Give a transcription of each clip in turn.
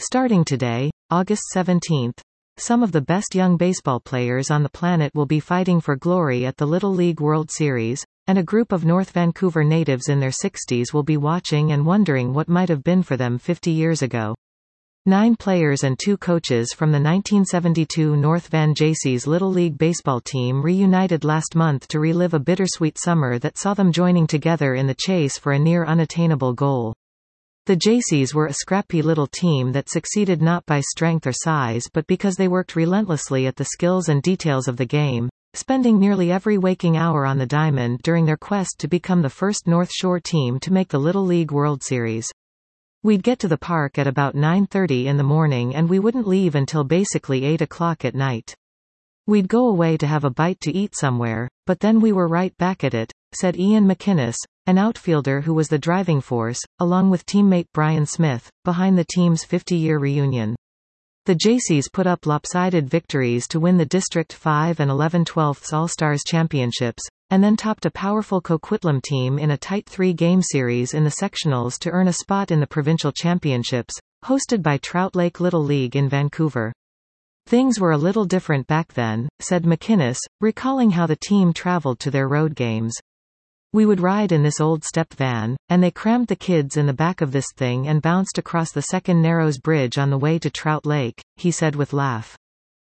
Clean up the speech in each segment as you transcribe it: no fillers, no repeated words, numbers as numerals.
Starting today, August 17th, some of the best young baseball players on the planet will be fighting for glory at the Little League World Series, and a group of North Vancouver natives in their 60s will be watching and wondering what might have been for them 50 years ago. 9 players and 2 coaches from the 1972 North Van Jaycees Little League baseball team reunited last month to relive a bittersweet summer that saw them joining together in the chase for a near unattainable goal. The Jaycees were a scrappy little team that succeeded not by strength or size but because they worked relentlessly at the skills and details of the game, spending nearly every waking hour on the diamond during their quest to become the first North Shore team to make the Little League World Series. We'd get to the park at about 9:30 in the morning and we wouldn't leave until basically 8 o'clock at night. We'd go away to have a bite to eat somewhere, but then we were right back at it, said Ian McInnes, an outfielder who was the driving force, along with teammate Brian Smith, behind the team's 50-year reunion. The Jaycees put up lopsided victories to win the District 5 and 11/12 All-Stars championships, and then topped a powerful Coquitlam team in a tight 3-game series in the sectionals to earn a spot in the provincial championships, hosted by Trout Lake Little League in Vancouver. Things were a little different back then, said McInnes, recalling how the team traveled to their road games. We would ride in this old step van, and they crammed the kids in the back of this thing and bounced across the Second Narrows Bridge on the way to Trout Lake, he said with laugh.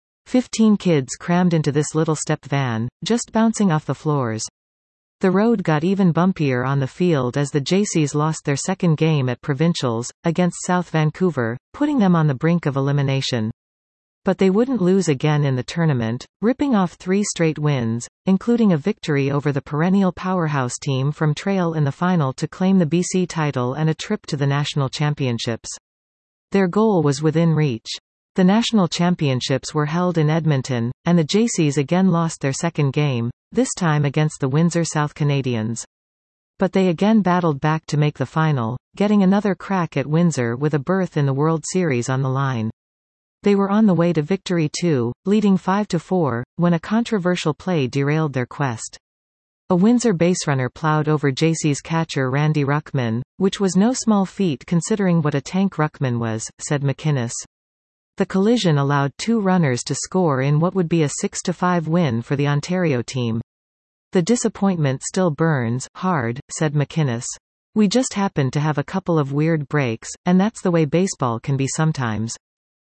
15 kids crammed into this little step van, just bouncing off the floors. The road got even bumpier on the field as the Jaycees lost their second game at Provincials, against South Vancouver, putting them on the brink of elimination. But they wouldn't lose again in the tournament, ripping off 3 straight wins, including a victory over the perennial powerhouse team from Trail in the final to claim the BC title and a trip to the national championships. Their goal was within reach. The national championships were held in Edmonton, and the Jaycees again lost their second game, this time against the Windsor South Canadians. But they again battled back to make the final, getting another crack at Windsor with a berth in the World Series on the line. They were on the way to victory too, leading 5-4, when a controversial play derailed their quest. A Windsor baserunner plowed over Jaycees catcher Randy Ruckman, which was no small feat considering what a tank Ruckman was, said McInnes. The collision allowed 2 runners to score in what would be a 6-5 win for the Ontario team. The disappointment still burns hard, said McInnes. We just happened to have a couple of weird breaks, and that's the way baseball can be sometimes.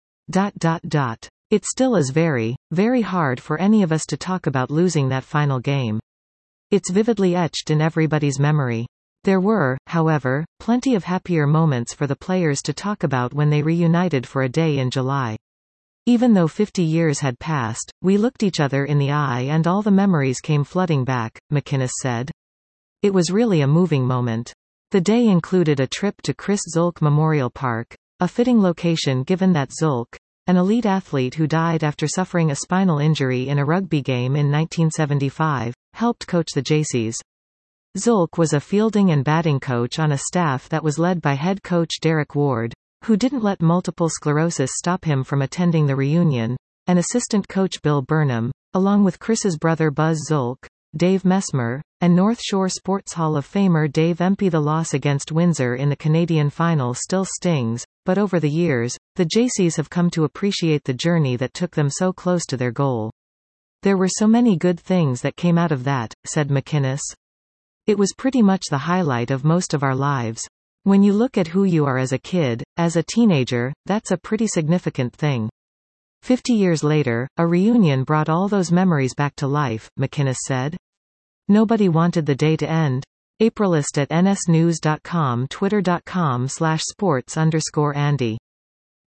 It still is very, very hard for any of us to talk about losing that final game. It's vividly etched in everybody's memory. There were, however, plenty of happier moments for the players to talk about when they reunited for a day in July. Even though 50 years had passed, we looked each other in the eye and all the memories came flooding back, McInnes said. It was really a moving moment. The day included a trip to Chris Zulk Memorial Park, a fitting location given that Zulk, an elite athlete who died after suffering a spinal injury in a rugby game in 1975, helped coach the Jaycees. Zulk was a fielding and batting coach on a staff that was led by head coach Derek Ward, who didn't let multiple sclerosis stop him from attending the reunion, and assistant coach Bill Burnham, along with Chris's brother Buzz Zulk, Dave Messmer, and North Shore Sports Hall of Famer Dave Empey. The loss against Windsor in the Canadian final still stings, but over the years, the Jaycees have come to appreciate the journey that took them so close to their goal. There were so many good things that came out of that, said McInnes. It was pretty much the highlight of most of our lives. When you look at who you are as a kid, as a teenager, that's a pretty significant thing. 50 years later, a reunion brought all those memories back to life, McInnes said. Nobody wanted the day to end. Aprilist at nsnews.com, twitter.com/sports_Andy